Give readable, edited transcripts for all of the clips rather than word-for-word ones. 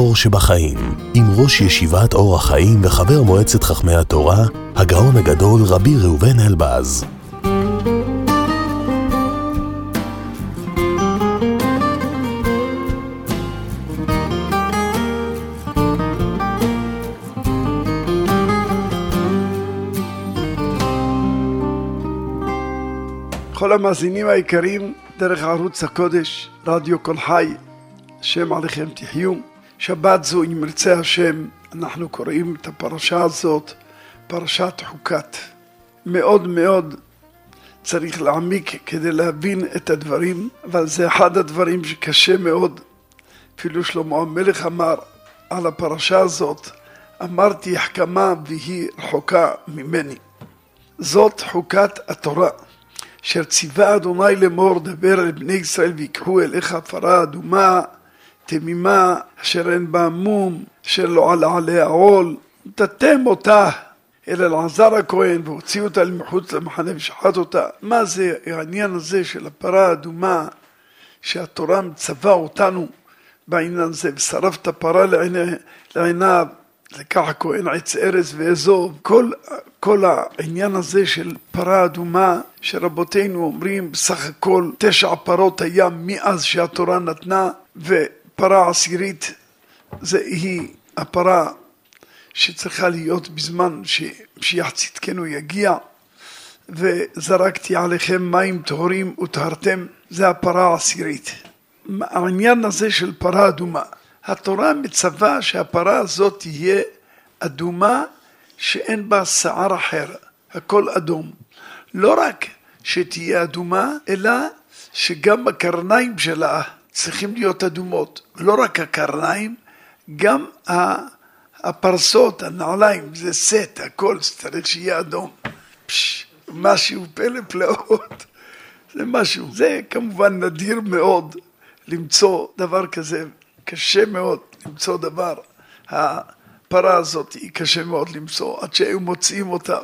האור שבחיים, עם ראש ישיבת אור החיים וחבר מועצת חכמי התורה, הגאון הגדול רבי ראובן אלבז. כל המאזינים היקרים דרך ערוץ הקודש, רדיו כל חי, השם עליכם תחיו. שבת זו, אם ירצה השם, אנחנו קוראים את הפרשה הזאת, פרשת חוקת. מאוד מאוד צריך להעמיק כדי להבין את הדברים, אבל זה אחד הדברים שקשה מאוד. אפילו שלמה המלך אמר על הפרשה הזאת, אמרתי החכמה והיא רחוקה ממני. זאת חוקת התורה. אשר ציווה אדוני לאמור, דבר אל בני ישראל ויקחו אליך פרה אדומה, תמימה, אשר אין בה מום, אשר לא עלה עליה עול, נתתם אותה אל אלעזר הכהן והוציאו אותה מחוץ למחנה ושחט אותה. מה זה העניין הזה של הפרה האדומה, שהתורה מצווה אותנו בעניין הזה, ושרף את הפרה לעיניו, לקח הכהן עץ ארז ואזוב. כל העניין הזה של פרה אדומה, שרבותינו אומרים בסך הכל 9 פרות היה מאז שהתורה נתנה, ופרה עשירית היא הפרה שצריכה להיות בזמן שמשיח צדקנו יגיע. וזרקתי עליכם מים טהורים וטהרתם, זה הפרה העשירית. העניין הזה של פרה אדומה, התורה מצווה שהפרה הזאת תהיה אדומה, שאין בה שער אחר, הכל אדום. לא רק שתהיה אדומה, אלא שגם הקרניים שלה צריכים להיות אדומות. לא רק הקרניים, גם הפרסות, הנעליים, זה סט, הכל צריך שיהיה אדום. משהו פלא פלאות, זה משהו. זה כמובן נדיר מאוד למצוא דבר כזה, קשה מאוד למצוא דבר. הפרה הזאת היא קשה מאוד למצוא, עד שהיו מוצאים אותה,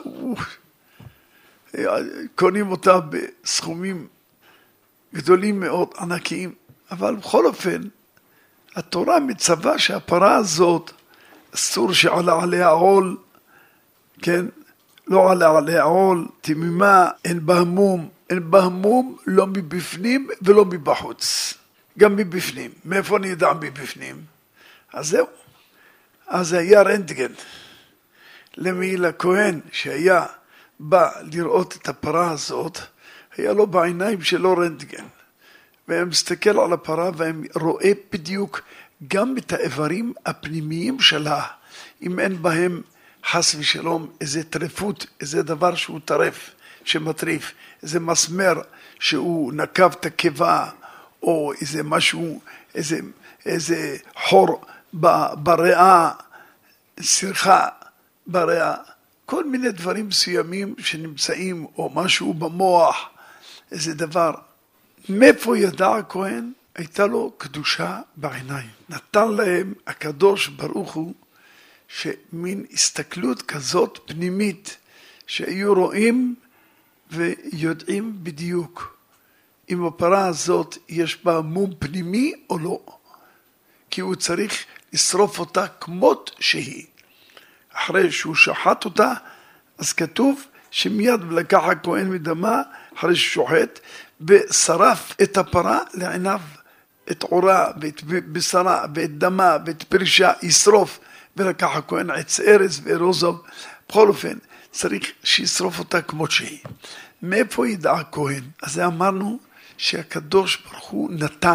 קונים אותה בסכומים גדולים מאוד, ענקיים. אבל בכל אופן, התורה מצווה שהפרה הזאת, אסור שעלה עליה עול, כן? לא עלה עליה עול, תמימה, אין בה מום, אין בה מום לא מבפנים ולא מבחוץ. גם מבפנים. מאיפה נדע מבפנים? אז זהו. אז היה רנטגן. למי? לכהן שהיה בא לראות את הפרה הזאת, היה לו בעיניים שלו רנטגן. והם מסתכל על הפרה והם רואה בדיוק גם את האיברים הפנימיים שלה, אם אין בהם חס ושלום איזה טרפות, איזה דבר שהוא טרף, שמטריף, איזה מסמר שהוא נקב את הקיבה, או איזה משהו, איזה חור בריאה, סרחה בריאה, כל מיני דברים מסוימים שנמצאים, או משהו במוח, איזה דבר. מאיפה ידע הכהן? הייתה לו קדושה בעיניים. נתן להם הקדוש ברוך הוא, שמין הסתכלות כזאת פנימית, שהיו רואים ויודעים בדיוק. אם הפרה הזאת יש בה מום פנימי או לא. כי הוא צריך לשרוף אותה כמות שהיא. אחרי שהוא שחט אותה, אז כתוב שמיד לקח הכהן מדמה, אחרי ששוחט, ושרף את הפרה לעיניו, את עורה, ואת בשרה, ואת דמה, ואת פרישה, ישרוף, ולקח הכהן עץ ארז וארוזוב. בכל אופן, צריך שישרוף אותה כמות שהיא. מאיפה ידע הכהן? אז אמרנו, שהקדוש ברוך הוא נתן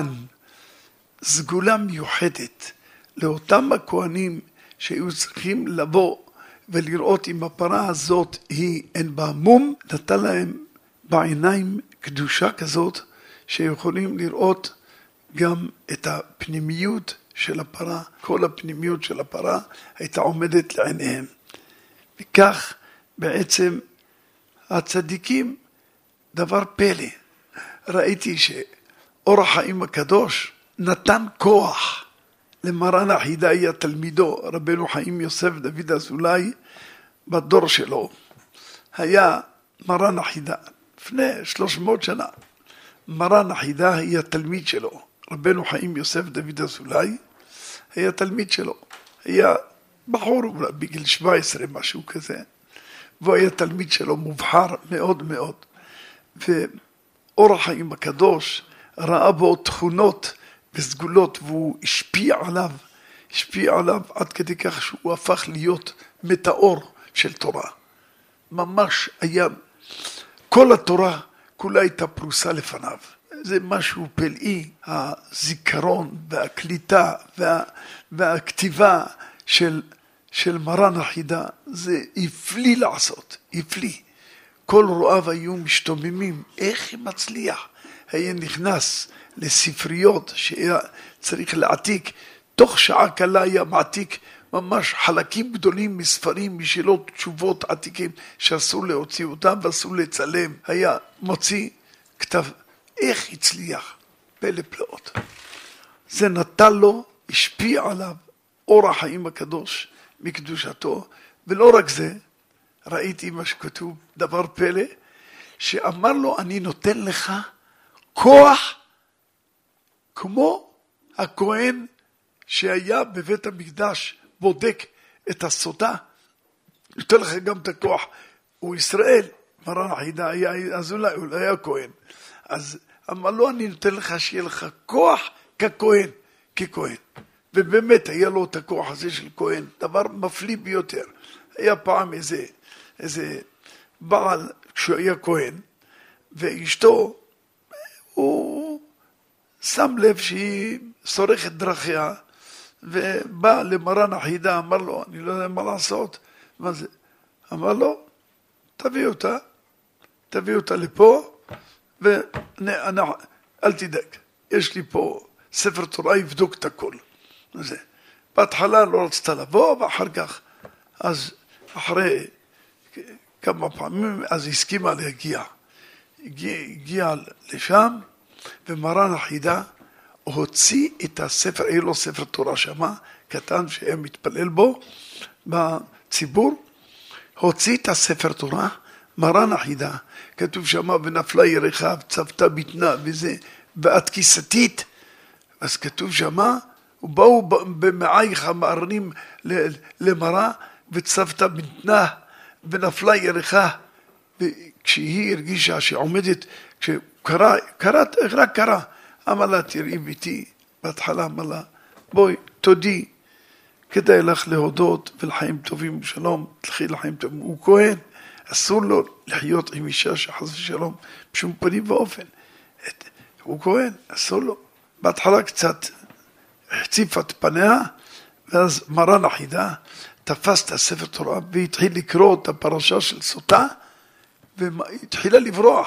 סגולה מיוחדת לאותם הכהנים שהיו צריכים לבוא ולראות אם הפרה הזאת אין בה מום, נתן להם בעיניים קדושה כזאת שיכולים לראות גם את הפנימיות של הפרה, כל הפנימיות של הפרה הייתה עומדת לעיניהם. וכך בעצם הצדיקים דבר פלא. ראיתי שאור החיים הקדוש נתן כוח למרן החידאי תלמידו, רבנו חיים יוסף דוד אזולאי, בדור שלו. היה מרן החידאי, לפני 300 שנה. מרן החידאי היה תלמיד שלו, רבנו חיים יוסף דוד אזולאי, היה תלמיד שלו, היה בחור בגיל 17 משהו כזה, והוא היה תלמיד שלו מובחר מאוד מאוד, ואור החיים הקדוש ראה בו תכונות וסגולות, והוא השפיע עליו עד כדי כך שהוא הפך להיות מטאור של תורה. ממש היה, כל התורה כולה הייתה פרוסה לפניו. זה משהו פלאי, הזיכרון והקליטה והכתיבה של מרן החידה, זה הפליא לעשות, הפליא. כל רואיו היו משתוממים, איך הוא מצליח? היה נכנס לספריות שהיה צריך להעתיק, תוך שעה קלה היה מעתיק ממש חלקים גדולים מספרים, משאלות, תשובות, עתיקים, שאסור להוציא אותם ואסור לצלם. היה מוציא כתב, איך הצליח? פלא פלאות. זה נתן לו, השפיע עליו, אור החיים הקדוש מקדושתו, ולא רק זה, ראיתי מה שכתוב, דבר פלא, שאמר לו, אני נותן לך כוח, כמו הכהן שהיה בבית המקדש, בודק את הסודה, נותן לך גם את הכוח. הוא ישראל, מרן החידה, אז אולי הוא היה כהן. אז אמר לו, אני נותן לך שיהיה לך כוח ככהן, ככהן. ובאמת היה לו את הכוח הזה של כהן, דבר מפליא ביותר. היה פעם איזה בעל כשהוא היה כהן, ואשתו, הוא שם לב שהיא שורכת דרכיה, ובא למרן החידה, אמר לו, אני לא יודע מה לעשות. מה זה? אמר לו, תביא אותה לפה, אל תדאג, יש לי פה ספר תורה, יבדוק את הכל. זה. בהתחלה לא רצתה לבוא, ואחר כך, אז אחרי כמה פעמים, אז הסכימה להגיע. הגיעה לשם, ומרן החידה הוציא את הספר, היה לו ספר תורה שמה, קטן שהיה מתפלל בו בציבור, הוציא את הספר תורה, מרן החידה, כתוב שמה, ונפלה ירחה, וצבתה בטנה, וזה, ואת כיסתית, אז כתוב שמה, ובאו במעייך המערנים למראה, וצבתה בטנה, ונפלה ירחה, וכשהיא הרגישה שעומדת, רק קרה, אמר לה, תראי ביתי, בהתחלה אמר לה, בואי, תודי, כדאי לך להודות ולחיים טובים ושלום, תלכי לחיים טובים. הוא כהן, אסור לו לחיות עם אישה שחס ושלום, בשום פנים ואופן. הוא כהן, אסור לו. בהתחלה קצת החציפה את פניה, ואז מרן החידה תפס את הספר תורה, והתחיל לקרוא את הפרשה של סוטה, והתחילה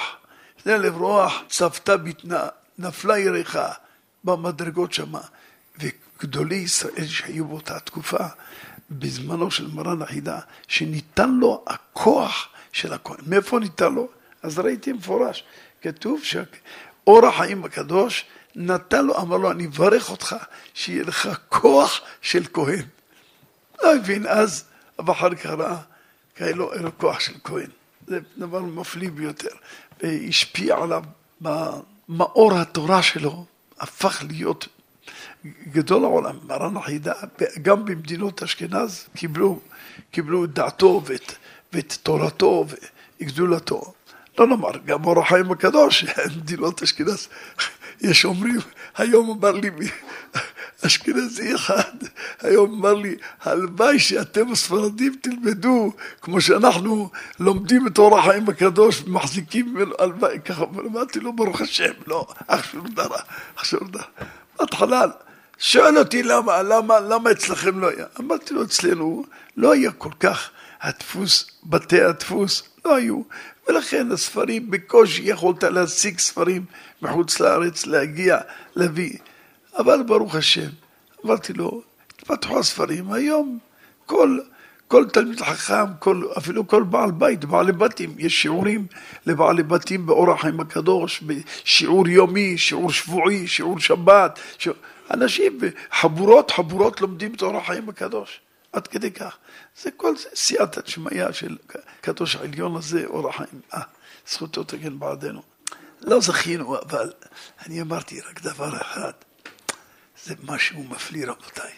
לברוח, צבתה בטנה, נפלה ירחה במדרגות שמה, וגדולי ישראל שהיו באותה תקופה, בזמנו של מרן החידה, שניתן לו הכוח של הכהן. מאיפה ניתן לו? אז ראיתי מפורש, כתוב שאור החיים הקדוש נתן לו, אמר לו, אני אברך אותך, שיהיה לך כוח של כהן. לא הבין אז, אבל אחר כך ראה, כי לא היה לו כוח של כהן. זה דבר מפליא ביותר, והשפיע עליו מאור התורה שלו, הפך להיות גדול העולם. מרן החידה, גם במדינות אשכנז, קיבלו את דעתו ואת תורתו וגדולתו. לא נאמר, גם אור החיים הקדוש, מדינות אשכנז, יש אומרים, היום אמר לי אשכנזי אחד, היום אמר לי, הלוואי שאתם הספרדים תלמדו, כמו שאנחנו לומדים את אור החיים הקדוש, ומחזיקים ממנו, הלוואי, ככה, אמרתי לו, ברוך השם, לא, אח שור דרה. בהתחלה, שואל אותי למה אצלכם לא היה? אמרתי לו, אצלנו לא היה כל כך בתי הדפוס, לא היו, ולכן הספרים בקושי יכולת להשיג ספרים מחוץ לארץ, להביא, אבל ברוך השם, אמרתי לו, התפתחו הספרים, היום כל תלמיד חכם, אפילו כל בעל בית, בעלי בתים, יש שיעורים לבעלי בתים באור החיים הקדוש, בשיעור יומי, שיעור שבועי, שיעור שבת, אנשים חבורות לומדים את אור החיים הקדוש, עד כדי כך. זה כל זה, סייעתא דשמיא של הקדוש העליון הזה, אור החיים, זכותו תגן בעדנו. לא זכינו, אבל אני אמרתי רק דבר אחד, זה משהו מפליא רבותיי.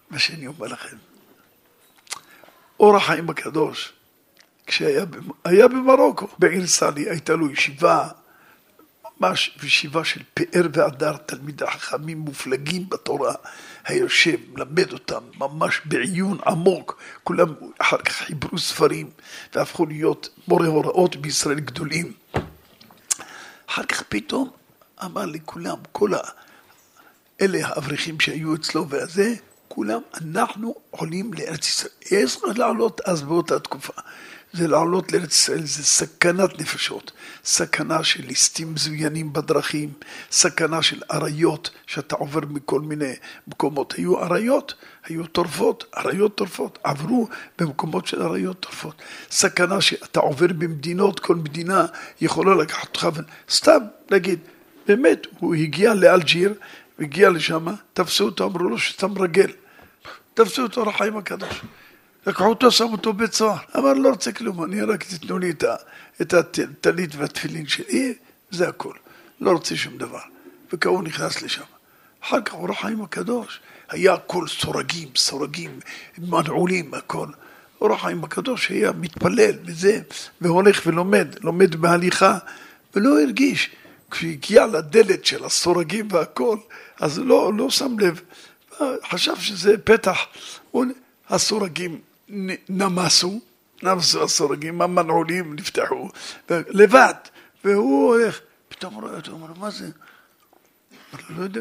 מה שאני אומר לכם. אור החיים הקדוש, כשהיה במרוקו, בעיר סאלי, הייתה לו ישיבה, ממש ישיבה של פאר והדר, תלמידי חכמים מופלגים בתורה, היושב, מלמד אותם, ממש בעיון עמוק, כולם אחר כך חיברו ספרים, והפכו להיות מורי הוראות בישראל גדולים. אחר כך פתאום אמר לי כולם, כל אלה האברכים שהיו אצלו והזה, כולם, אנחנו עולים לארץ ישראל. יש לעלות אז באותה תקופה. זה לעלות לארץ ישראל, זה סכנת נפשות. סכנה של ליסטים מזוינים בדרכים, סכנה של עריות, שאתה עובר מכל מיני מקומות. היו עריות, היו טורפות, עריות טורפות, עברו במקומות של עריות טורפות. סכנה שאתה עובר במדינות, כל מדינה יכולה לקחת אותך, סתם נגיד, באמת, הוא הגיע לאלג'יר, הגיע לשם, תפסו אותו, אמרו לו שתם רגל. תפסו אותו אור החיים הקדוש. לקחו אותו, שמו אותו בית סוהר. אמר, לא רוצה כלום, אני רק תתנו לי את הטלית והתפילין שלי, זה הכל. לא רוצה שום דבר. וכאו נכנס לשם. אחר כך אור החיים הקדוש, היה הכל סורגים, מנעולים, הכל. אור החיים הקדוש היה מתפלל וזה, והולך לומד בהליכה, ולא הרגיש. כשהגיע לדלת של הסורגים והכל, אז לא שם לב. חשב שזה פתח, הסורגים נמסו הסורגים, המנעולים נפתחו, לבד, והוא הולך, פתאום רואה אותו, אומר, מה זה? לא יודע,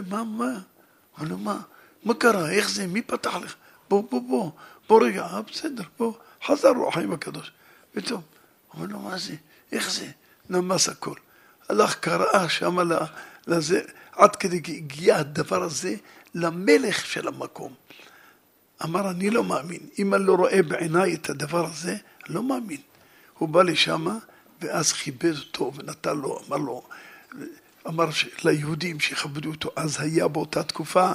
מה קרה, איך זה, מי פתח לך? בוא רגע, בסדר, בוא, חזר לו החיים הקדוש, פתאום, אומר לו, מה זה, איך זה? נמס הכל, הלך קראה שם לזה, עד כדי הגיע הדבר הזה למלך של המקום. אמר, אני לא מאמין. אם אני לא רואה בעיניי את הדבר הזה, אני לא מאמין. הוא בא לשם, ואז חיבד אותו ונתן לו, אמר ליהודים שיכבדו אותו. אז היה באותה תקופה,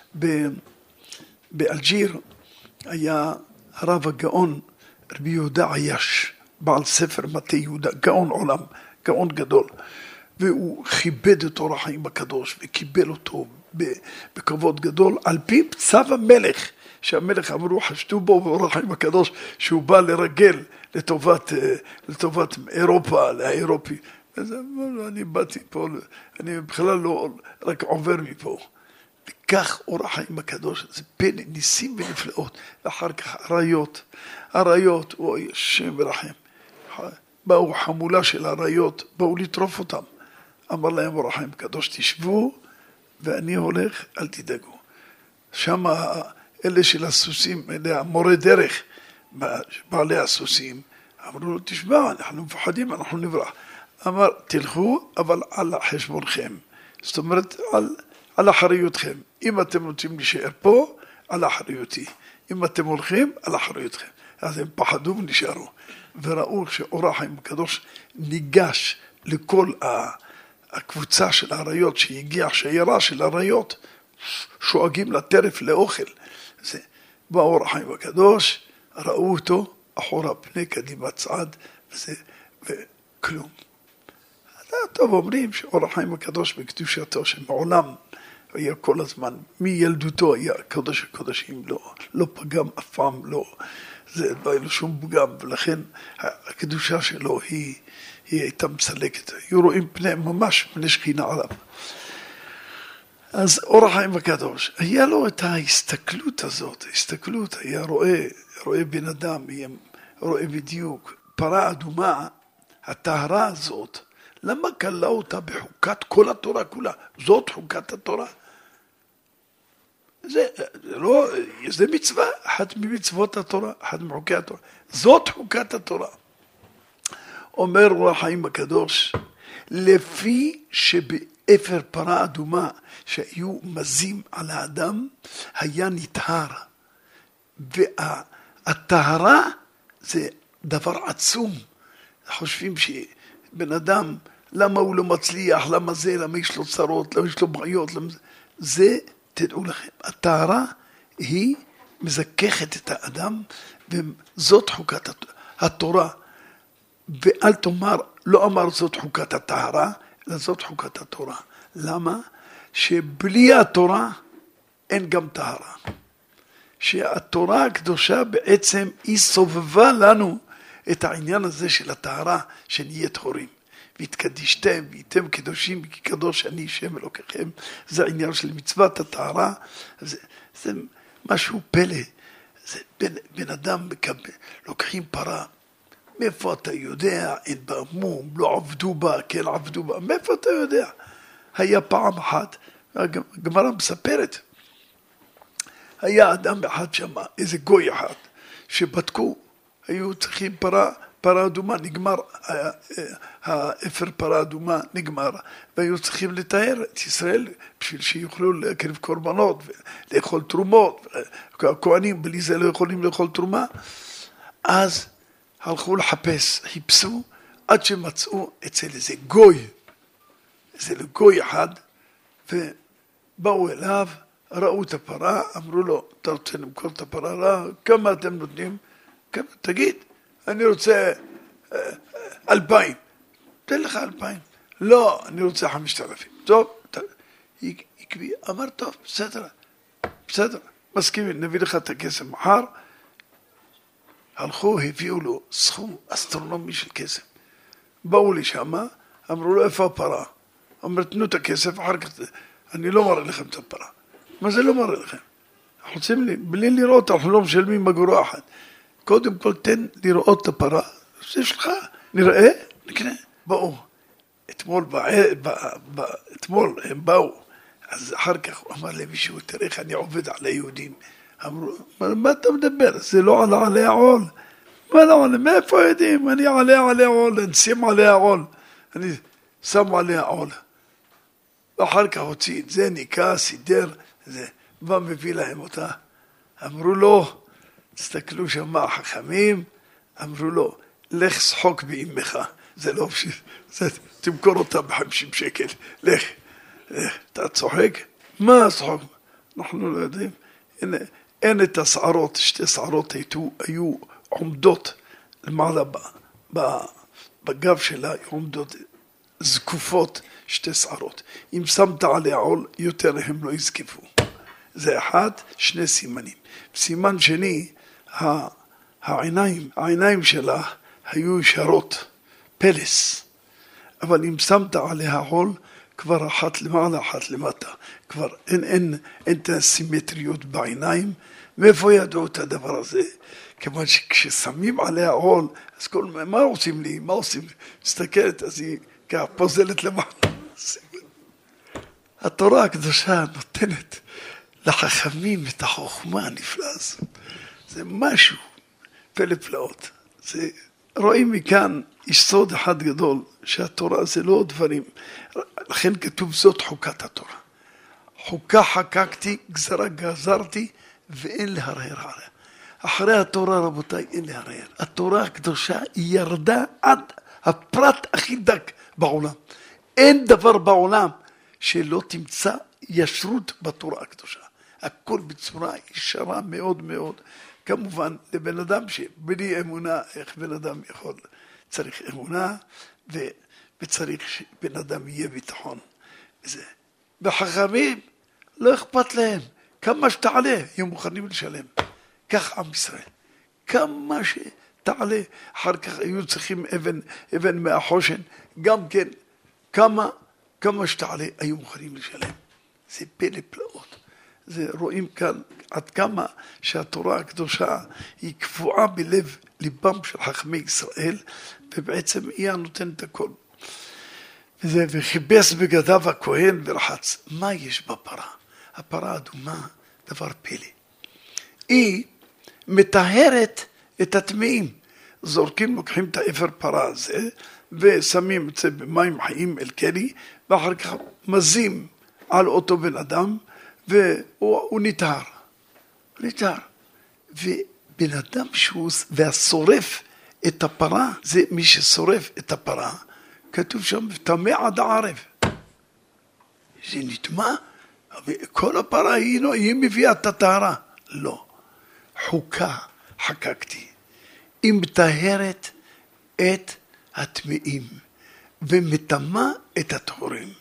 באלג'יר, היה הרב הגאון, רבי יהודה עייש, בעל ספר מטה יהודה, גאון עולם, גאון גדול. והוא כיבד את אור החיים הקדוש, וקיבל אותו בכבוד גדול, על פי צו המלך, שהמלך אמרו, חשדו בו באור החיים הקדוש, שהוא בא לרגל לטובת אירופה, לאירופי. אז אני באתי פה, אני בכלל לא רק עובר מפה. וכך אור החיים הקדוש, זה פלא, ניסים ונפלאות, ואחר כך עריות, אוי, השם ורחם. באו חמולה של עריות, באו לטרוף אותם. אמר להם אור החיים הקדוש, תשבו, ואני הולך, אל תדאגו. שם אלה של הסוסים, אלה המורה דרך, בעלי הסוסים, אמרו לו, תשמע, אנחנו מפחדים, אנחנו נברח. אמר, תלכו, אבל על חשבונכם. זאת אומרת, על אחריותכם. אם אתם רוצים להישאר פה, על אחריותי. אם אתם הולכים, על אחריותכם. אז הם פחדו ונשארו. וראו שאור החיים הקדוש ניגש לכל הקבוצה של העריות שהגיעה, שיירה של העריות, שואגים לטרף לאוכל. זה באור החיים הקדוש, ראו אותו, אחורה פני קדימה צעד, וכלום. טוב, אומרים שאור החיים הקדוש בקדושתו, שמעולם היה כל הזמן, מילדותו היה קודש הקודשים, לא פגם אף פעם, לא היה לו שום פגם, ולכן הקדושה שלו היא הייתה מסלקת. היו רואים פני ממש פני שכינה עליו. אז אור החיים הקדוש, היה לו את ההסתכלות הזאת, היה רואה בן אדם, רואה בדיוק, פרה אדומה, הטהרה הזאת, למה קלה אותה בחוקת כל התורה כולה? זאת חוקת התורה. זה מצווה, אחת ממצוות התורה, אחת מחוקי התורה. זאת חוקת התורה. אומר אור החיים הקדוש, לפי שבאפר פרה אדומה שהיו מזים על האדם, היה נטהר. והטהרה זה דבר עצום. חושבים שבן אדם, למה הוא לא מצליח, למה יש לו צרות, למה יש לו בעיות, זה, תדעו לכם, הטהרה היא מזככת את האדם, וזאת חוקת התורה. ואל תאמר, לא אמר זאת חוקת הטהרה, אלא זאת חוקת התורה. למה? שבלי התורה אין גם טהרה. שהתורה הקדושה בעצם היא סובבה לנו את העניין הזה של הטהרה, שנהיה טהורים. והתקדישתם, והייתם קדושים, כי קדוש אני שם אלוקיכם. זה העניין של מצוות הטהרה. זה משהו פלא. זה בן אדם מקבל, לוקחים פרה. מאיפה אתה יודע? אין בה מום, לא עבדו בה, כן עבדו בה. מאיפה אתה יודע? היה פעם אחת, הגמרא מספרת, היה אדם אחד שם, איזה גוי אחד, שבדקו, היו צריכים פרה אדומה, נגמר, האפר פרה אדומה נגמר, והיו צריכים לתאר את ישראל בשביל שיוכלו להקריב קורבנות ולאכול תרומות, הכהנים בלי זה לא יכולים לאכול תרומה, אז הלכו לחפש, חיפשו עד שמצאו אצל איזה גוי, גוי אחד, ובאו אליו, ראו את הפרה, אמרו לו, אתה רוצה למכור את הפרה? לא, כמה אתם נותנים? כמה? תגיד, אני רוצה 2,000. תן לך 2,000. לא, אני רוצה 5,000. טוב, אמר, טוב, בסדר, מסכים, נביא לך את הכסף מחר. הלכו, הביאו לו סכום אסטרונומי של כסף. באו לי שמה, אמרו לו, איפה הפרה? אמר, תנו את הכסף, אחר כך, אני לא מראה לכם את הפרה. מה זה לא מראה לכם? אנחנו רוצים לי, בלי לראות, אנחנו לא משלמים אגורה אחת. קודם כל, תן לראות את הפרה, זה שלך, נראה, נקנה. באו, אתמול הם באו, אז אחר כך הוא אמר למישהו, תראה איך אני עובד על היהודים. אמרו, מה אתה מדבר? זה לא עלי העול. מה לא עלי? מאיפה יודעים? אני עלי העול, אני שים עלי העול. אני שם עלי העול. ואחר כך הוציא את זה, ניקה, סידר, זה. מה מביא להם אותה? אמרו לו, תסתכלו שם החכמים, אמרו לו, לך שחוק באמך. זה לא, תמכור אותה ב50 שקל. לך, אתה צוחק? מה השחוק? אנחנו לא יודעים. הנה, אין את השערות, שתי שערות היו עומדות למעלה בגב שלה, עומדות זקופות, שתי שערות. אם שמת עליה עול, יותר הם לא יזקפו. זה אחד, שני סימנים. סימן שני, העיניים שלה היו ישרות, פלס. אבל אם שמת עליה עול, כבר אחת למעלה, אחת למטה. כבר אין את הסימטריות בעיניים. מאיפה ידעו את הדבר הזה? כיוון שכששמים עליה עול, אז מה עושים לי? מה עושים לי? מסתכלת, אז היא ככה פוזלת למעלה. התורה הקדושה נותנת לחכמים את החוכמה הנפלאה הזאת. זה משהו פלא פלאות. רואים מכאן יסוד אחד גדול, שהתורה זה לא דברים. לכן כתוב זאת חוקת התורה. חוקה חקקתי, גזרה גזרתי, ואין להרהר עליה. אחרי התורה, רבותיי, אין להרהר. התורה הקדושה היא ירדה עד הפרט הכי דק בעולם. אין דבר בעולם שלא תמצא ישרות בתורה הקדושה. הכל בצורה ישרה מאוד מאוד. כמובן, לבן אדם שבלי אמונה, איך בן אדם יכול? צריך אמונה, וצריך שבן אדם יהיה ביטחון. בחכמים, לא אכפת להם. כמה שתעלה, יהיו מוכנים לשלם. כך עם ישראל. כמה שתעלה. אחר כך היו צריכים אבן מהחושן. גם כן, כמה שתעלה, היו מוכנים לשלם. זה פלא פלאות. זה רואים כאן עד כמה שהתורה הקדושה היא קבועה בלב ליבם של חכמי ישראל, ובעצם היא הנותנת הכל. וחיבס בגדיו הכהן ורחץ. מה יש בפרה? הפרה אדומה, דבר פלא. היא מטהרת את הטמאים. זורקים, לוקחים את האפר פרה הזה, ושמים את זה במים חיים אל כלי, ואחר כך מזים על אותו בן אדם, והוא נטהר. ובן אדם והשורף את הפרה, זה מי ששורף את הפרה, כתוב שם, טמא עד הערב. זה נטמא, כל הפרה היא מביאה את הטהרה. לא. חוקה חקקתי. היא מטהרת את הטמאים, ומטמא את הטהורים.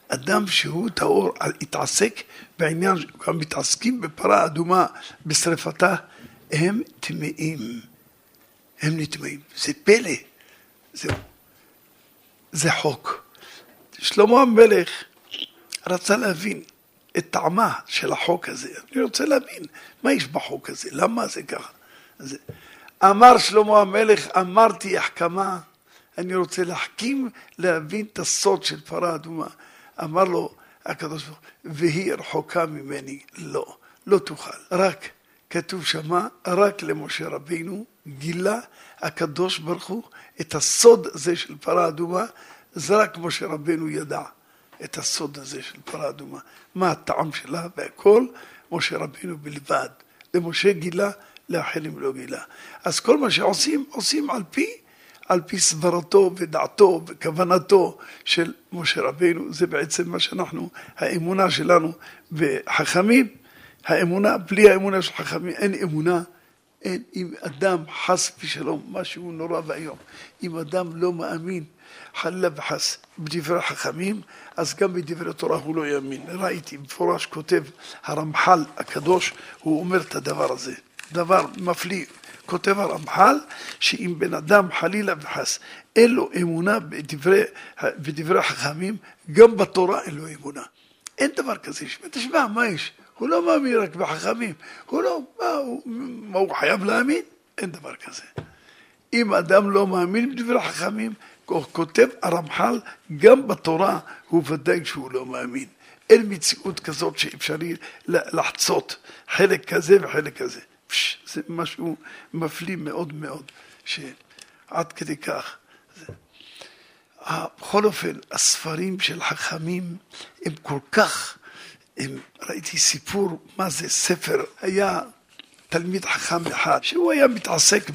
אדם שהוא טהור, התעסק בעניין, גם מתעסקים בפרה אדומה, בשרפתה, הם טמאים. הם נטמאים. זה פלא. זהו. זה חוק. שלמה המלך רצה להבין את טעמה של החוק הזה. אני רוצה להבין מה יש בחוק הזה, למה זה ככה. אמר שלמה המלך, אמרתי החכמה, אני רוצה להחכים, להבין את הסוד של פרה אדומה. אמר לו הקדוש ברוך הוא, והיא רחוקה ממני. לא, לא תוכל. רק, כתוב שמה, רק למשה רבינו גילה הקדוש ברוך הוא את הסוד הזה של פרה אדומה, זה רק משה רבינו ידע את הסוד הזה של פרה אדומה. מה הטעם שלה והכל, משה רבינו בלבד. למשה גילה, לאחרים לא גילה. אז כל מה שעושים, עושים על פי סברתו ודעתו וכוונתו של משה רבינו. זה בעצם מה שאנחנו, האמונה שלנו בחכמים, האמונה, בלי האמונה של חכמים, אין אמונה. אין, אם אדם חס ושלום, משהו נורא והיום, אם אדם לא מאמין, חלילה וחס, בדברי חכמים, אז גם בדברי תורה הוא לא יאמין. ראיתי מפורש כותב הרמח"ל הקדוש, הוא אומר את הדבר הזה, דבר מפליא. כותב הרמח"ל, שאם בן אדם חלילה וחס, אין לו אמונה בדברי חכמים, גם בתורה אין לו אמונה. אין דבר כזה, תשמע, מה יש? הוא לא מאמין רק בחכמים, הוא לא, מה הוא חייב להאמין? אין דבר כזה. אם אדם לא מאמין בדברי חכמים, כותב הרמח"ל, גם בתורה הוא ודאי שהוא לא מאמין. אין מציאות כזאת שאפשרי לחצות חלק כזה וחלק כזה. זה משהו מפליא מאוד מאוד, שעד כדי כך. בכל אופן, הספרים של חכמים הם כל כך, ראיתי סיפור, מה זה ספר, היה תלמיד חכם אחד, שהוא היה מתעסק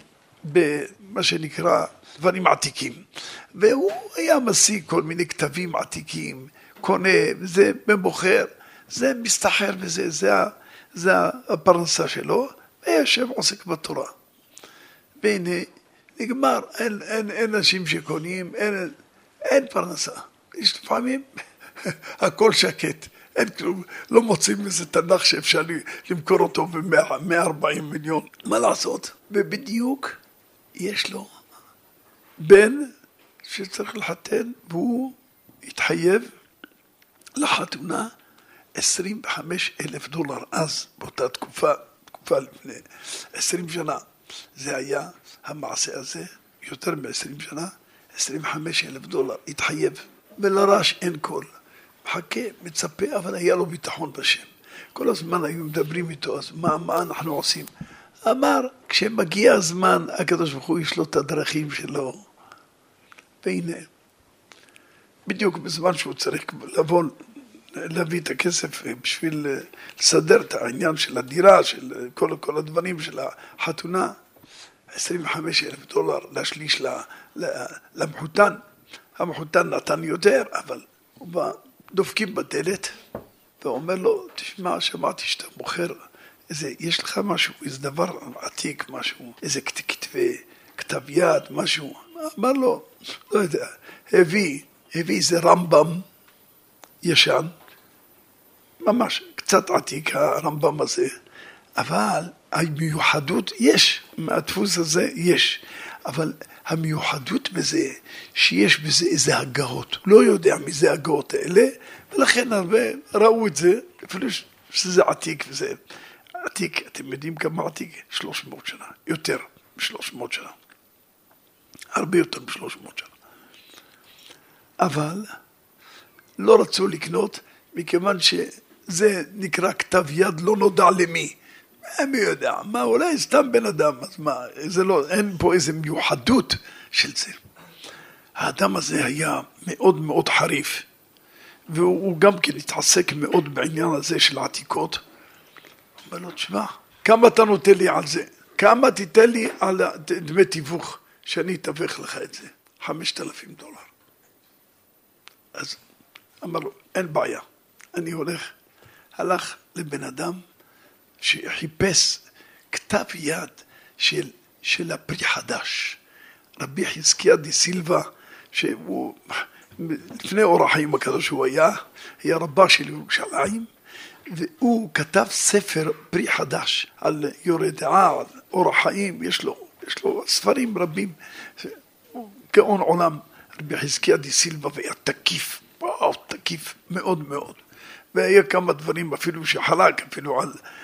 במה שנקרא דברים עתיקים, והוא היה משיג כל מיני כתבים עתיקים, קונה, וזה במוכר, זה מסתחר וזה, זה הפרנסה שלו, וישב עוסק בתורה. והנה, נגמר, אין אנשים שקונים, אין פרנסה. יש לפעמים, הכל שקט, אין כלום, לא מוצאים איזה תנ"ך שאפשר למכור אותו ב-140 מיליון. מה לעשות? ובדיוק יש לו בן שצריך לחתן, והוא התחייב לחתונה $25,000, אז באותה תקופה לפני 20 שנה. זה היה המעשה הזה, יותר מ-20 שנה, $25,000, התחייב, ולרש אין קול. מחכה, מצפה, אבל היה לו ביטחון בשם. כל הזמן היו מדברים איתו, אז מה אנחנו עושים? אמר, כשמגיע הזמן, הקדוש ברוך הוא יש לו את הדרכים שלו. והנה, בדיוק בזמן שהוא צריך לבוא, להביא את הכסף בשביל לסדר את העניין של הדירה, של כל הדברים של החתונה, $25,000 להשליש למחותן. המחותן נתן יותר, אבל הוא בא, דופקים בדלת, ואומר לו, תשמע, שמעתי שאתה מוכר, יש לך משהו, איזה דבר עתיק, משהו, איזה כתב יד, משהו. אמר לו, לא יודע, הביא איזה רמב"ם ישן, ממש קצת עתיק הרמב"ם הזה, אבל המיוחדות יש, מהדפוס הזה יש, אבל המיוחדות בזה, שיש בזה איזה הגאות, לא יודע מזה הגאות האלה, ולכן הרבה ראו את זה, אפילו שזה עתיק וזה עתיק, אתם יודעים כמה עתיק? 300 שנה, יותר מ-300 שנה, הרבה יותר מ-300 שנה. אבל לא רצו לקנות, מכיוון שזה נקרא כתב יד לא נודע למי. מי יודע, מה, אולי סתם בן אדם, אז מה, זה לא, אין פה איזה מיוחדות של זה. האדם הזה היה מאוד מאוד חריף, והוא גם כן התעסק מאוד בעניין הזה של העתיקות. הוא אומר לו, תשמע, כמה אתה נותן לי על זה? כמה תיתן לי על דמי תיווך שאני אתווך לך את זה? $5,000. אז אמר לו, אין בעיה, אני הלך לבן אדם שחיפש כתב יד של הפרי חדש, רבי חזקיה דה סילבה, שהוא לפני אור החיים הקדוש הוא היה רבה של ירושלים, והוא כתב ספר פרי חדש על יורה דעה, על אור החיים, יש לו ספרים רבים, גאון עולם, רבי חזקיה די סילבה, והיה תקיף, תקיף מאוד מאוד, והיה כמה דברים אפילו שחלק, אפילו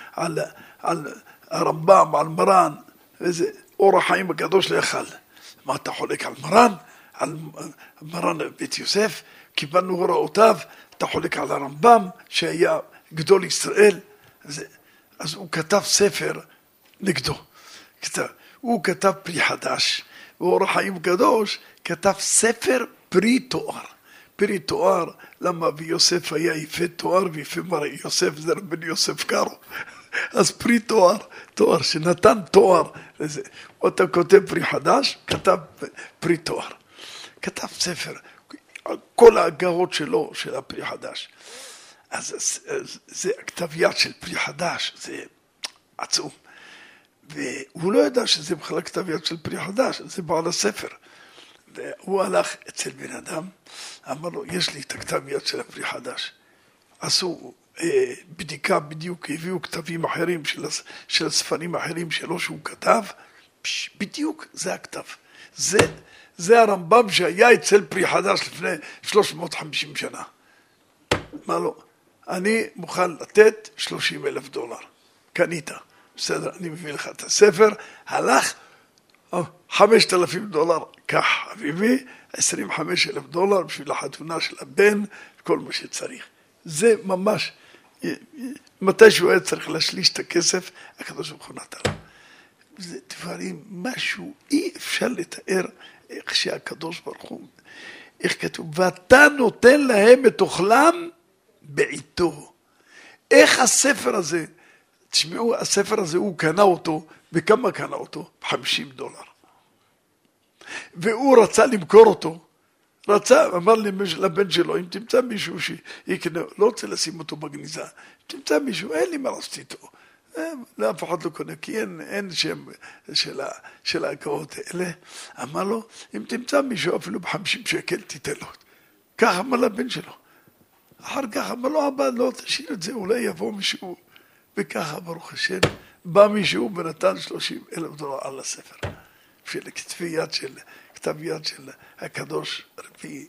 על הרמב"ם, על מרן, וזה אור החיים הקדוש לא יכל. מה אתה חולק על מרן? על מרן בית יוסף, קיבלנו הוראותיו, אתה חולק על הרמב"ם שהיה גדול ישראל, אז הוא כתב ספר נגדו, הוא כתב פרי חדש, ואור החיים הקדוש כתב ספר פרי תואר, פרי תואר, למה ויוסף היה יפה תואר ויפה מראה, יוסף זה רבן יוסף קארו, אז פרי תואר, תואר שנתן תואר, אתה כותב פרי חדש, כתב פרי תואר, כתב ספר, כל ההגהות שלו, של הפרי חדש. אז זה הכתב יד של פרי חדש, זה עצום. והוא לא ידע שזה בכלל כתב יד של פרי חדש, זה בעל הספר. והוא הלך אצל בן אדם, אמר לו, יש לי את הכתב יד של הפרי חדש. עשו בדיקה בדיוק, הביאו כתבים אחרים של הספרים אחרים שלו שהוא כתב, בדיוק זה הכתב. זה הרמב"ם שהיה אצל פרי חדש לפני 350 שנה. אמר לו, אני מוכן לתת $30,000. קנית, בסדר, אני מביא לך את הספר, הלך $5,000, קח חביבי, $25,000 בשביל החתונה של הבן, כל מה שצריך. זה ממש, מתי שהוא היה צריך להשליש את הכסף, הקדוש ברוך הוא נתן. זה דברים, משהו, אי אפשר לתאר איך שהקדוש ברוך הוא, איך כתוב, ואתה נותן להם את אוכלם בעיתו. איך הספר הזה, תשמעו, הספר הזה הוא קנה אותו, וכמה קנה אותו? $50. והוא רצה למכור אותו, אמר לבן שלו, אם תמצא מישהו שיקנה, לא רוצה לשים אותו בגניזה, תמצא מישהו, אין לי מה לעשות איתו. לאף אחד לא קונה, כי אין שם של ההקאות האלה. אמר לו, אם תמצא מישהו אפילו $50 תיתן לו. כך אמר לבן שלו. אחר כך אמר לו, אבא, לא תשאיר את זה, אולי יבוא מישהו. וככה, ברוך השם, בא מישהו ונתן $30,000 על הספר. של כתב יד של הקדוש רבי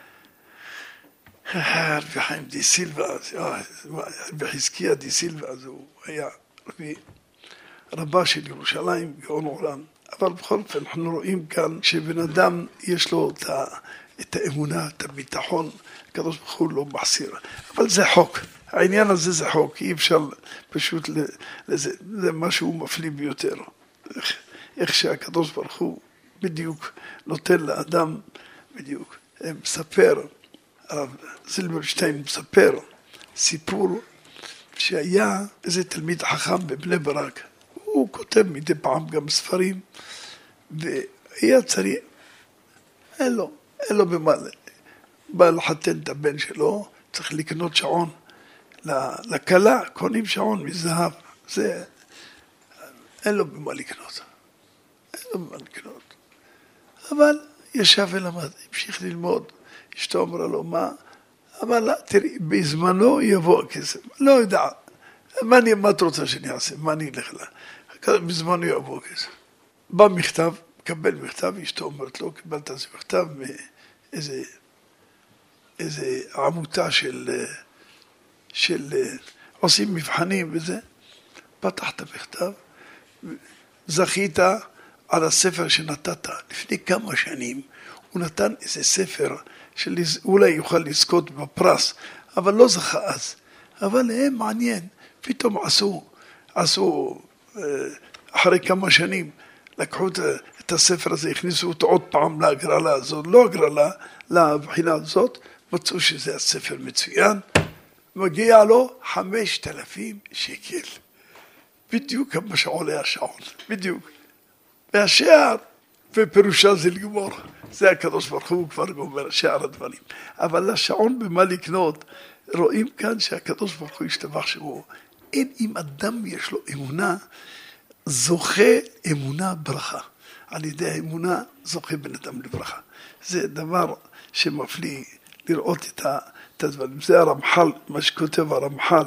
חיים די סילבה, רבי חזקיה די סילבה, אז הוא היה רבה של ירושלים, גאון עולם. אבל בכל אופן אנחנו רואים כאן שבן אדם יש לו את האמונה, את הביטחון, הקדוש ברוך הוא לא מחסיר. אבל זה חוק, העניין הזה זה חוק, אי אפשר פשוט, זה משהו מפליא ביותר. איך שהקדוש ברוך הוא בדיוק נותן לאדם, בדיוק, מספר, הרב זילברשטיין מספר סיפור שהיה איזה תלמיד חכם בבני ברק, הוא כותב מדי פעם גם ספרים, והיה צריך, אין לו במה, בא לחתן את הבן שלו, צריך לקנות שעון, לכלה קונים שעון מזהב, זה, אין לו במה לקנות. אבל ישב ולמד, המשיך ללמוד, אשתו אמרה לו, מה? אמר לה, תראי, בזמנו יבוא הכסף, לא יודע, מה את רוצה שאני אעשה, מה אני אלך לה? בזמנו יבוא הכסף. בא מכתב, קבל מכתב, אשתו אומרת לו, קיבלת איזה מכתב מאיזה עמותה של עושים מבחנים וזה, פתח את המכתב, זכית על הספר שנתת לפני כמה שנים, הוא נתן איזה ספר שאולי יוכל לזכות בפרס, אבל לא זכה אז. אבל הם מעניין, פתאום עשו אחרי כמה שנים, לקחו את הספר הזה, הכניסו אותו עוד פעם להגרלה הזאת, לא הגרלה, לבחינה הזאת, מצאו שזה הספר מצוין, מגיע לו $5,000, בדיוק כמו שעולה השעון, בדיוק. והשער ופירושה זה לגמור, זה הקדוש ברוך הוא כבר גומר שער הדברים. אבל לשעון במה לקנות, רואים כאן שהקדוש ברוך הוא ישתבח שהוא, אין אם אדם יש לו אמונה, זוכה אמונה ברכה. על ידי האמונה זוכה בן אדם לברכה. זה דבר שמפליא לראות את הדברים. זה הרמח"ל, מה שכותב הרמח"ל.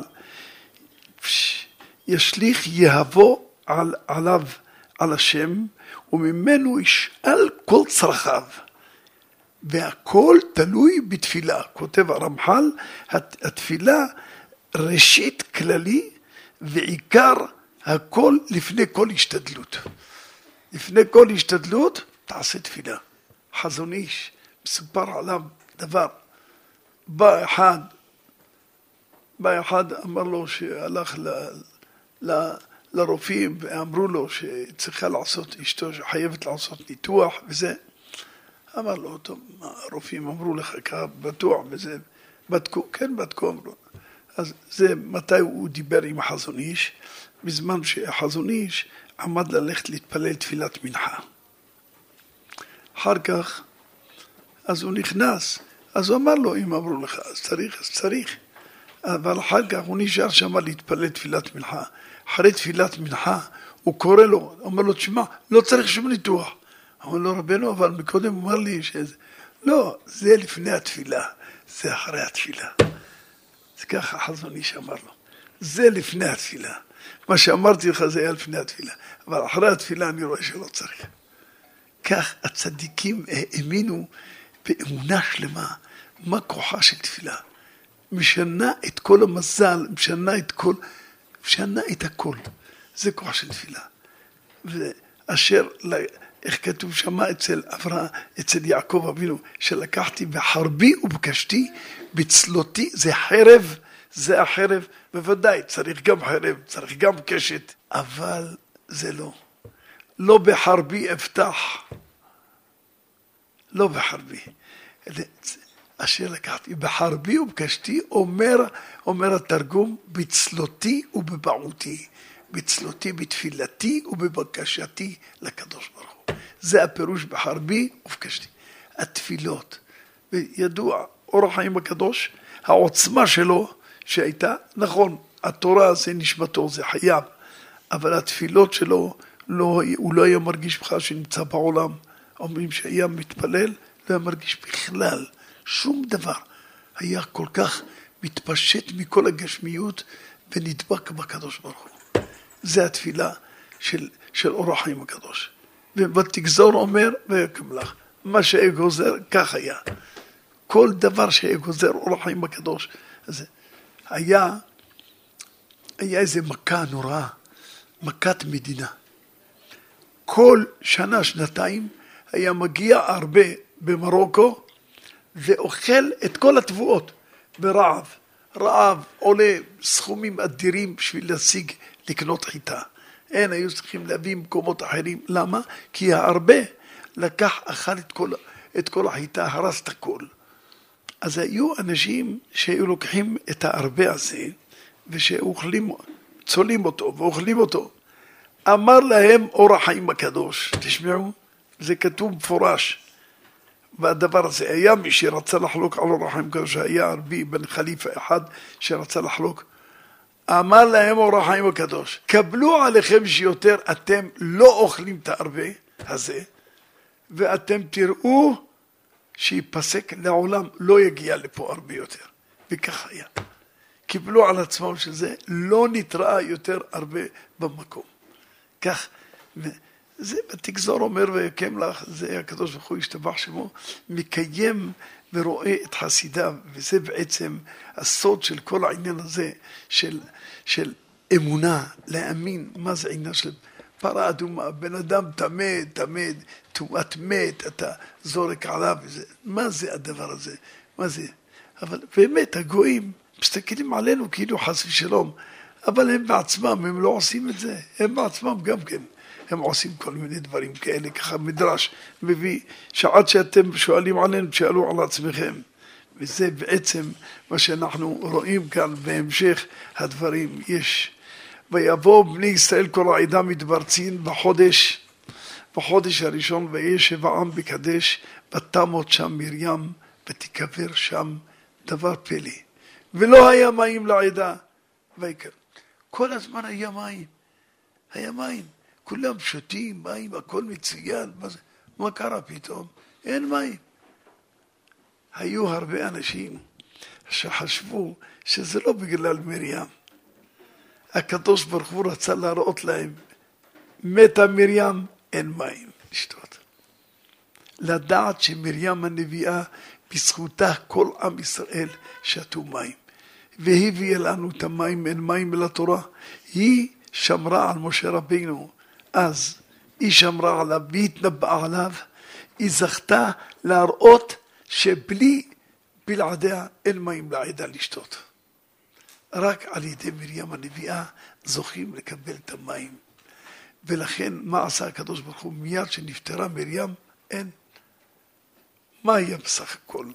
ישליך יהבו עליו, על השם, וממנו ישאל כל צרכיו. והכל תלוי בתפילה. כותב הרמח"ל, התפילה ראשית כללי ועיקר הכל לפני כל השתדלות. לפני כל השתדלות תעשה תפילה. חזון איש, מסופר עליו דבר. בא אחד אמר לו שהלך לרופאים ואמרו לו שצריכה לעשות, אשתו שחייבת לעשות ניתוח וזה. אמר לו, טוב, הרופאים אמרו לך ככה, בטוח וזה, בדקו, כן בדקו, אמרו. אז זה מתי הוא דיבר עם החזון איש, בזמן שהחזון איש עמד ללכת להתפלל תפילת מנחה. אחר כך, אז הוא נכנס, אז הוא אמר לו, אם אמרו לך, אז צריך. אבל אחר כך הוא נשאר שם להתפלל תפילת מנחה. אחרי תפילת מנחה, הוא קורא לו, אומר לו, תשמע, לא צריך שום ניתוח. אמר לו, רבנו, אבל מקודם אומר לי שזה, לא, זה לפני התפילה, זה אחרי התפילה. זה ככה חזון איש אמר לו, זה לפני התפילה. מה שאמרתי לך זה היה לפני התפילה, אבל אחרי התפילה אני רואה שלא צריך. כך הצדיקים האמינו באמונה שלמה, מה כוחה של תפילה. משנה את כל המזל, משנה את הכל. זה כוח של תפילה. ואשר, איך כתוב שמה אצל יעקב אבינו, שלקחתי בחרבי ובקשתי, בצלותי, זה החרב, בוודאי, צריך גם חרב, צריך גם קשת, אבל זה לא בחרבי אפתח, לא בחרבי, אשר לקחתי, בחרבי ובקשתי, אומר התרגום, בצלותי ובבעותי, בצלותי בתפילתי ובבקשתי לקדוש ברוך הוא. זה הפירוש בחרבי ובקשתי. התפילות, וידוע, אור החיים הקדוש, העוצמה שלו שהייתה, נכון, התורה זה נשמתו, זה חייב, אבל התפילות שלו, הוא לא היה מרגיש בכלל שנמצא בעולם. אומרים שהיה מתפלל, לא היה מרגיש בכלל שום דבר. היה כל כך מתפשט מכל הגשמיות ונדבק בקדוש ברוך הוא. זה התפילה של אור החיים הקדוש. ובתגזור אומר, ויקם לך, מה שהיה גוזר, כך היה. כל דבר שהיה גוזר אור החיים הקדוש, אז היה איזה מכה נוראה, מכת מדינה. כל שנה, שנתיים, היה מגיע הרבה במרוקו, ואוכל את כל התבואות ברעב. רעב עולה סכומים אדירים בשביל להשיג לקנות חיטה. אין, היו צריכים להביא מקומות אחרים. למה? כי הרבה לקח, אכל את כל החיטה, הרס את הכל. אז היו אנשים שהיו לוקחים את הרבה הזה, ושאוכלים, צולים אותו ואוכלים אותו. אמר להם אור החיים הקדוש, תשמעו, זה כתוב מפורש. והדבר הזה היה מי שרצה לחלוק על אור החיים הקדוש, היה ערבי בן חליפה אחד שרצה לחלוק. אמר להם אור החיים הקדוש, קבלו עליכם שיותר אתם לא אוכלים את הרבה הזה, ואתם תראו שיפסק לעולם, לא יגיע לפה הרבה יותר. וכך היה. קיבלו על עצמם שזה, לא נתראה יותר הרבה במקום. כך, זה בתגזור אומר ויקם לך, זה הקדוש ברוך הוא ישתבח שמו, מקיים ורואה את חסידיו, וזה בעצם הסוד של כל העניין הזה, של אמונה, להאמין, מה זה העניין של פרה אדומה, בן אדם תמד, תומת מת, אתה זורק עליו, מה זה הדבר הזה? מה זה? אבל באמת הגויים מסתכלים עלינו כאילו חס ושלום, אבל הם בעצמם, הם לא עושים את זה, הם בעצמם גם כן, הם עושים כל מיני דברים כאלה, ככה מדרש מביא, שעד שאתם שואלים עלינו, תשאלו על עצמכם, וזה בעצם מה שאנחנו רואים כאן בהמשך הדברים, יש, ויבוא בני ישראל כל העדה מתברצין בחודש הראשון, וישב העם בקדש, ותמות שם מרים, ותיקבר שם דבר פלא, ולא היה מים לעדה, ויקר. כל הזמן היה מים, כולם שותים מים, הכל מצוין, מה קרה פתאום? אין מים. היו הרבה אנשים שחשבו שזה לא בגלל מרים. הקדוש ברוך הוא רצה להראות להם, מתה מרים, אין מים לשתות. לדעת שמרים הנביאה, בזכותה כל עם ישראל שתו מים. והיא הביאה לנו את המים, אין מים לתורה. היא שמרה על משה רבינו, אז היא שמרה עליו, והיא התנבאה עליו. היא זכתה להראות בלעדיה אין מים לעדה לשתות. רק על ידי מרים הנביאה זוכים לקבל את המים. ולכן מה עשה הקדוש ברוך הוא? מיד שנפטרה מרים, אין. מה היה בסך הכל?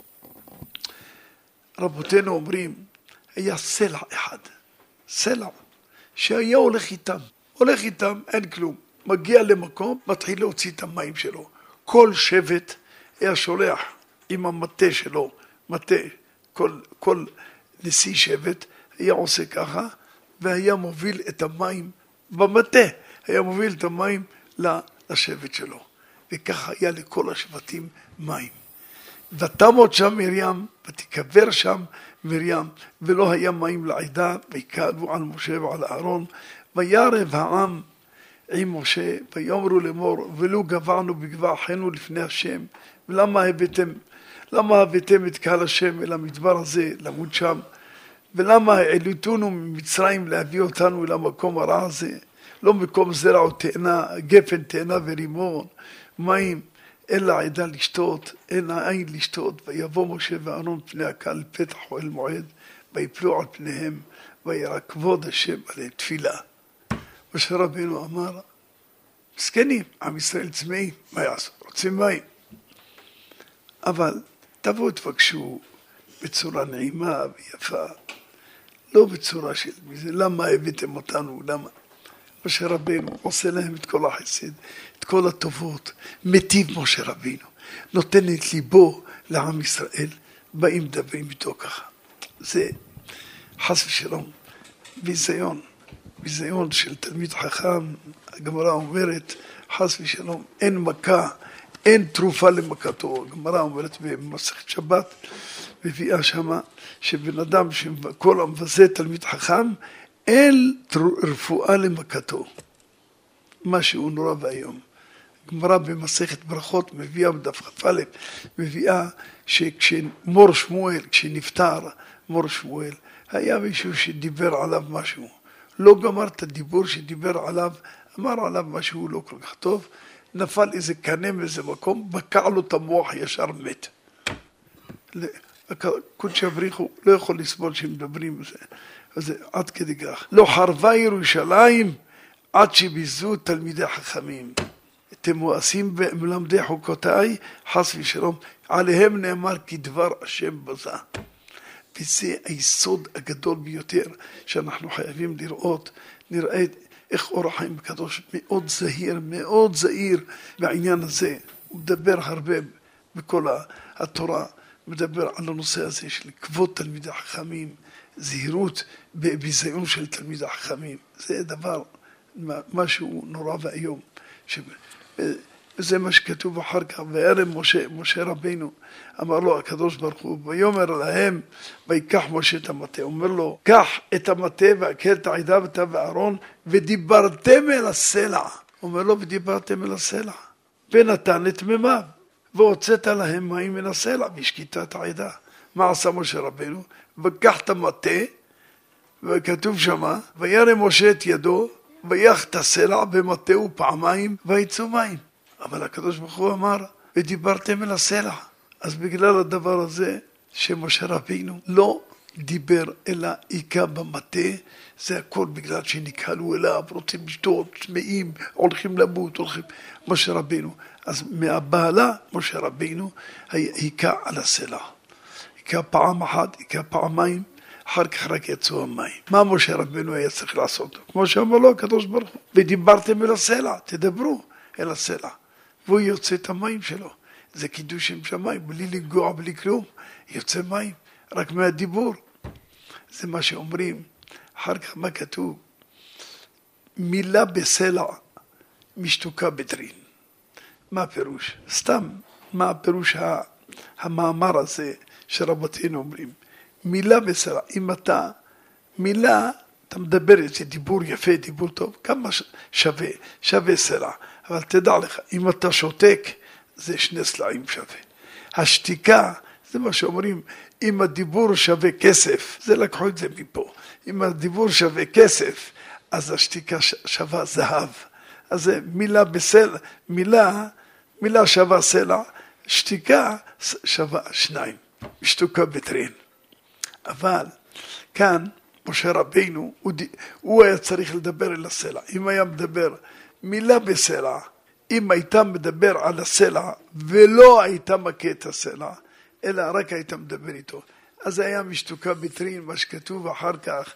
רבותינו אומרים, היה סלע אחד, סלע, שהיה הולך איתם, אין כלום. מגיע למקום, מתחיל להוציא את המים שלו. כל שבט היה שולח עם המטה שלו, מטה, כל נשיא שבט היה עושה ככה, והיה מוביל את המים במטה, היה מוביל את המים לשבט שלו. וככה היה לכל השבטים מים. ותמות שם מרים, ותקבר שם מרים, ולא היה מים לעדה, ויקעדו על משה ועל אהרון, וירב העם עם משה, ויאמרו לאמור, ולו גברנו בגבע אחינו לפני השם, ולמה הבאתם את קהל השם אל המדבר הזה, למות שם, ולמה העליתונו ממצרים להביא אותנו אל המקום הרע הזה, לא מקום זרע או תאנה, גפן, תאנה ורימון, מים, אין לעדה לשתות, אין העין לשתות, ויבוא משה ואהרון פני הקהל פתח אוהל מועד, ויפלו על פניהם, וירא כבוד השם עליהם תפילה. משה רבינו אמר, מסכנים, עם ישראל צמאים, מה יעשו? רוצים מים. אבל תבואו תבקשו בצורה נעימה ויפה, לא בצורה של מזה, למה הבאתם אותנו, למה? משה רבינו עושה להם את כל החסד, את כל הטובות, מטיב משה רבינו, נותן את ליבו לעם ישראל, באים מדברים איתו ככה. זה חס ושלום, ביזיון של תלמיד חכם, הגמרא אומרת, חס ושלום, אין מכה, אין תרופה למכתו. הגמרא אומרת במסכת שבת, מביאה שמה, שבן אדם שכל המבזה תלמיד חכם, אין רפואה למכתו. משהו נורא והיום. הגמרא במסכת ברכות מביאה בדף כ"א, מביאה שכשמור שמואל, כשנפטר מור שמואל, היה מישהו שדיבר עליו משהו. לא גמר את הדיבור שדיבר עליו, אמר עליו משהו לא כל כך טוב, נפל איזה קנה מאיזה מקום, בקע לו את המוח ישר מת. קודשי הבריחו לא יכול לסבול שמדברים על זה. אז עד כדי כך. לא חרבה ירושלים עד שביזו תלמידי חכמים. אתם מואסים במלמדי חוקותיי, חס ושלום, עליהם נאמר כי דבר השם בזה. וזה היסוד הגדול ביותר שאנחנו חייבים לראות, נראה איך אור החיים הקדוש מאוד זהיר בעניין הזה. הוא מדבר הרבה בכל התורה, מדבר על הנושא הזה של כבוד תלמידי החכמים, זהירות בביזיון של תלמידי החכמים. זה דבר, משהו נורא והיום. וזה מה שכתוב אחר כך, וערב משה רבינו, אמר לו הקדוש ברוך הוא, ויאמר להם, ויקח משה את המטה, אומר לו, קח את המטה והקהל את העדה ואתה ואהרון, ודיברתם אל הסלע. אומר לו, ודיברתם אל הסלע. ונתן את מימיו, והוצאת להם מים מן הסלע, והשקיטה את העדה. מה עשה משה רבינו? וקח את המטה, וכתוב שמה, וירם משה את ידו, ויח את הסלע במטהו פעמיים, ויצאו מים. אבל הקדוש ברוך הוא אמר, ודיברתם אל הסלע. אז בגלל הדבר הזה, שמשה רבינו לא דיבר אלא היכה במטה, זה הכל בגלל שנקהלו אליו, רוצים לשתות, צמאים, הולכים למות, משה רבינו. אז מהבעלה, משה רבינו, היכה על הסלע. היכה פעם אחת, היכה פעמיים, אחר כך רק יצאו המים. מה משה רבינו היה צריך לעשות? כמו שאמר לו הקדוש ברוך הוא, ודיברתם אל הסלע, תדברו אל הסלע. והוא יוצא את המים שלו. זה קידוש עם שמיים, בלי לגוע, בלי כלום. יוצא מים, רק מהדיבור. זה מה שאומרים. אחר כך מה כתוב? מילה בסלע משתוקה בטרין. מה הפירוש? סתם, מה הפירוש המאמר הזה שרבותינו אומרים, מילה בסלע, אם אתה, מילה, אתה מדבר את זה, דיבור יפה, דיבור טוב, כמה שווה סלע. אבל תדע לך, אם אתה שותק, זה 2 סלעים שווה. השתיקה, זה מה שאומרים, אם הדיבור שווה כסף, זה לקחו את זה מפה. אם הדיבור שווה כסף, אז השתיקה שווה זהב. אז זה מילה בסלע, מילה שווה סלע, שתיקה שווה 2, שתוקה בטרין. אבל כאן, משה רבינו, הוא היה צריך לדבר אל הסלע. אם היה מדבר מילה בסלע, אם הייתה מדבר על הסלע, ולא הייתה מכה את הסלע, אלא רק הייתה מדבר איתו. אז היה משתוקה בטרין, מה שכתוב אחר כך,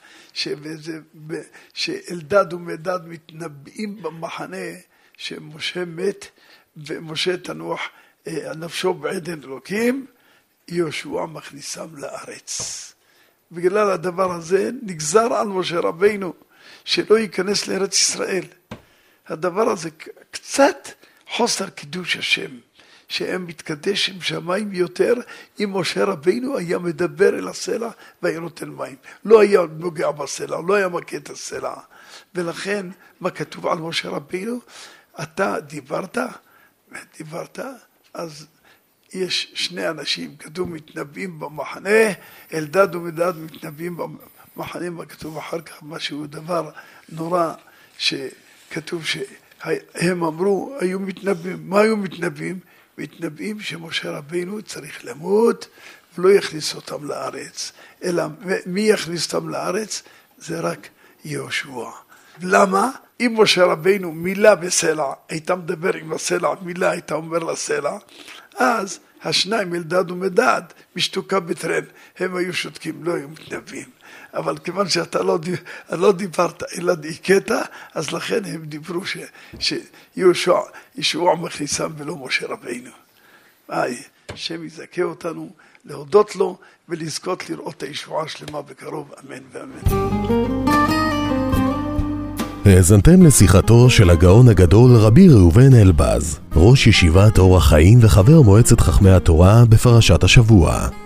שאלדד ומדד מתנבאים במחנה, שמשה מת, ומשה תנוח נפשו בעדן אלוקים, יהושע מכניסם לארץ. בגלל הדבר הזה נגזר על משה רבינו שלא ייכנס לארץ ישראל. הדבר הזה קצת חוסר קידוש השם, שהם מתקדש עם שמיים יותר, אם משה רבינו היה מדבר אל הסלע והיה נותן מים. לא היה נוגע בסלע, לא היה מכה את הסלע. ולכן, מה כתוב על משה רבינו? אתה דיברת, אז יש 2 אנשים, כתוב מתנבאים במחנה, אלדד ומדד מתנבאים במחנה, מה כתוב אחר כך, משהו דבר נורא, שכתוב שהם אמרו, היו מתנבאים, מה היו מתנבאים? מתנבאים שמשה רבינו צריך למות, ולא יכניס אותם לארץ, אלא מי יכניס אותם לארץ? זה רק יהושע. למה? אם משה רבינו מילה בסלע, הייתה מדבר עם הסלע, מילה הייתה אומר לסלע, אז 2 אלדד ומדד, משתוקה בטרן, הם היו שותקים, לא היו מתנבאים. אבל כיוון שאתה לא דיברת, אלא דייקת, אז לכן הם דיברו שיהושע מכניסם ולא משה רבינו. השם יזכה אותנו להודות לו ולזכות לראות הישועה השלמה בקרוב, אמן ואמן. האזנתם לשיחתו של הגאון הגדול רבי ראובן אלבז, ראש ישיבת אור החיים וחבר מועצת חכמי התורה בפרשת השבוע.